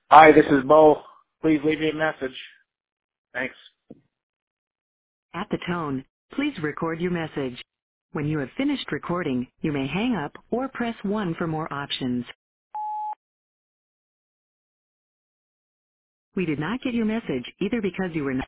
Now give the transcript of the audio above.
Hi, this is Bo. Please leave me a message. Thanks. At the tone, please record your message. When you have finished recording, you may hang up or press 1 for more options. We did not get your message either because you were not